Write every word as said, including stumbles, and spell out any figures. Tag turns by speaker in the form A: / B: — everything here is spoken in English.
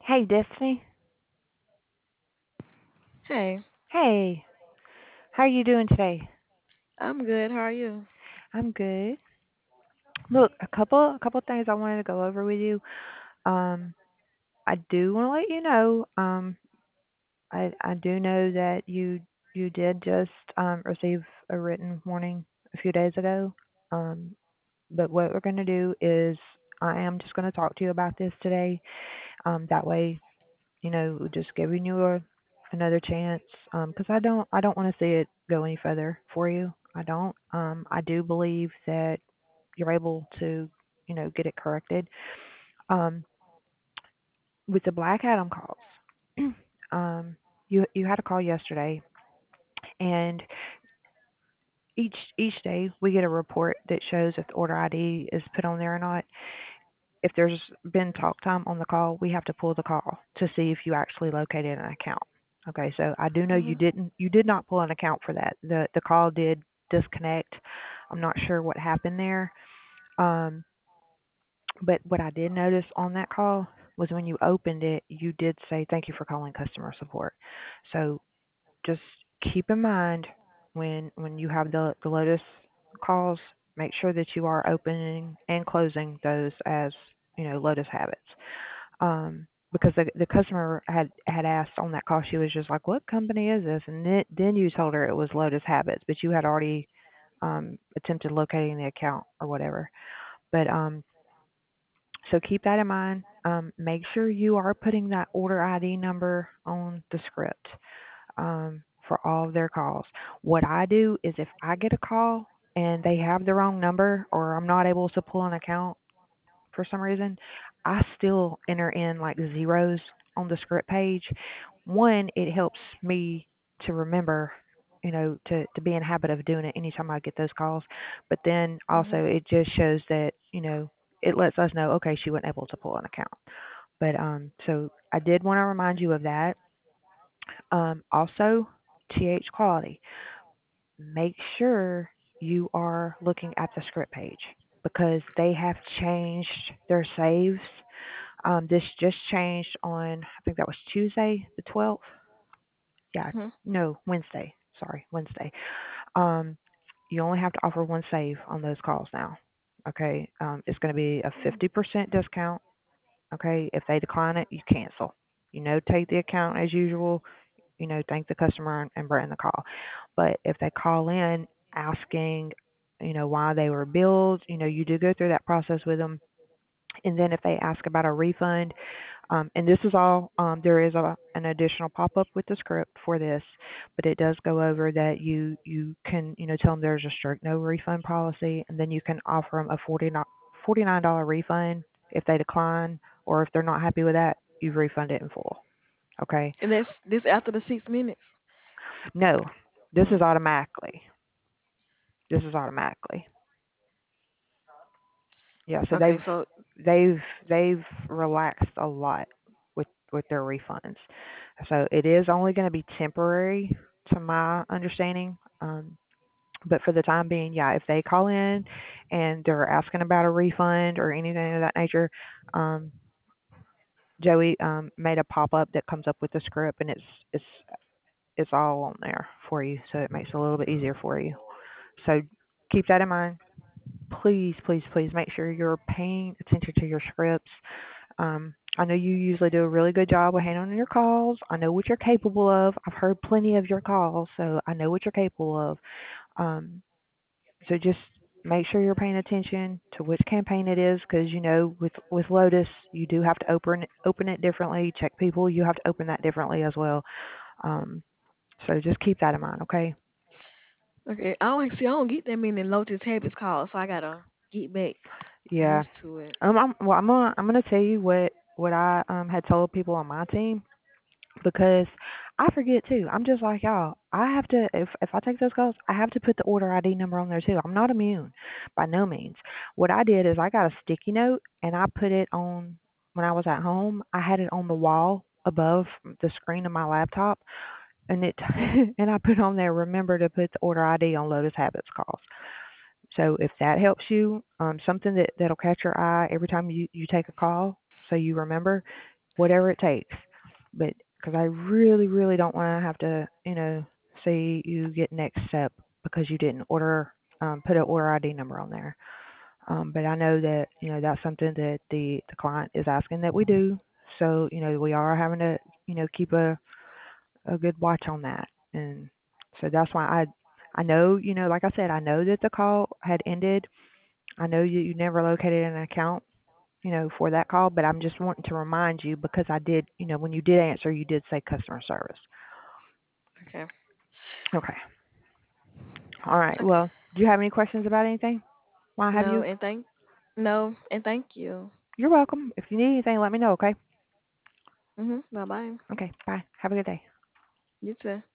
A: Hey, Destiny.
B: Hey,
A: Hey, how are you doing today?
B: I'm good. How are you?
A: I'm good. Look, a couple a couple things I wanted to go over with you. Um, I do want to let you know. Um, I I do know that you you did just um receive a written warning a few days ago. Um, but what we're going to do is I am just going to talk to you about this today. Um, that way, you know, just giving you a, another chance. Um, because I don't I don't want to see it go any further for you. I don't. Um, I do believe that you're able to, you know, get it corrected. Um, with the Black Adam calls, um, you you had a call yesterday, and each each day we get a report that shows if the order I D is put on there or not. If there's been talk time on the call, we have to pull the call to see if you actually located an account. Okay, so I do know you
B: hmm
A: didn't you did not pull an account for that. The the call did disconnect. I'm not sure what happened there. Um, but what I did notice on that call was when you opened it, you did say thank you for calling customer support. So just keep in mind when when you have the the Lotus calls, make sure that you are opening and closing those as you know Lotus habits. Um, because the the customer had had asked on that call, she was just like, "What company is this?" And then then you told her it was Lotus Habits, but you had already um, attempted locating the account or whatever. But um, so keep that in mind. Um, make sure you are putting that order I D number on the script um, for all of their calls. What I do is if I get a call and they have the wrong number or I'm not able to pull an account for some reason, I still enter in like zeros on the script page. One, it helps me to remember, you know, to, to be in habit of doing it anytime I get those calls. But then also
B: hmm
A: it just shows that, you know, it lets us know, okay, she wasn't able to pull an account. But um, so I did want to remind you of that. Um, also, T H quality. Make sure you are looking at the script page because they have changed their saves. Um, this just changed on, I think that was Tuesday, the twelfth. Yeah,
B: hmm
A: no, Wednesday. Sorry, Wednesday. Um, you only have to offer one save on those calls now. Okay, um, it's going to be a fifty percent discount. Okay, if they decline it, you cancel. You know, take the account as usual. You know, thank the customer and, and bring the call. But if they call in asking, you know, why they were billed, you know, you do go through that process with them. And then if they ask about a refund, um, and this is all, um, there is a, an additional pop-up with the script for this, but it does go over that you you can, you know, tell them there's a strict no refund policy, and then you can offer them a forty-nine dollars refund if they decline, or if they're not happy with that, you refund it in full. Okay?
B: And that's this after the six minutes.
A: No, this is automatically. This is automatically. Yeah, so
B: Okay,
A: they've
B: so
A: they've they've relaxed a lot with with their refunds. So it is only going to be temporary, to my understanding. Um, but for the time being, yeah, if they call in and they're asking about a refund or anything of that nature, um, Joey um, made a pop up that comes up with the script, and it's it's it's all on there for you, so it makes it a little bit easier for you. So keep that in mind. Please, please, please make sure you're paying attention to your scripts. Um, I know you usually do a really good job of handling your calls. I know what you're capable of. I've heard plenty of your calls, so I know what you're capable of. Um, so just make sure you're paying attention to which campaign it is, because you know with with Lotus you do have to open open it differently. Check people, you have to open that differently as well. Um, so just keep that in mind, okay?
B: okay, I don't see. I don't get that many Lotus Habits calls, so I gotta get back
A: Yeah.
B: used to it.
A: Um, I'm, well, I'm gonna I'm gonna tell you what what I um had told people on my team, because I forget too. I'm just like y'all. I have to if if I take those calls, I have to put the order I D number on there too. I'm not immune by no means. What I did is I got a sticky note and I put it on when I was at home. I had it on the wall above the screen of my laptop, and it and I put on there, remember to put the order I D on Lotus Habits calls. So if that helps you, um, something that that'll catch your eye every time you you take a call, so you remember. whatever it takes. But because I really, really don't want to have to, you know, see you get next step because you didn't order, um, put an order I D number on there. Um, but I know that, you know, that's something that the, the client is asking that we do. So, you know, we are having to, you know, keep a, a good watch on that. And so that's why I, I know, you know, like I said, I know that the call had ended. I know you, you never located an account, you know, for that call, but I'm just wanting to remind you because I did, you know, when you did answer, you did say customer service.
B: Okay.
A: Okay. All right.
B: Okay.
A: Well, do you have any questions about anything? While I have
B: No,
A: you?
B: and thank no, and thank you.
A: You're welcome. If you need anything, let me know, okay?
B: Mhm. Bye bye.
A: Okay. Bye. Have a good day.
B: You too.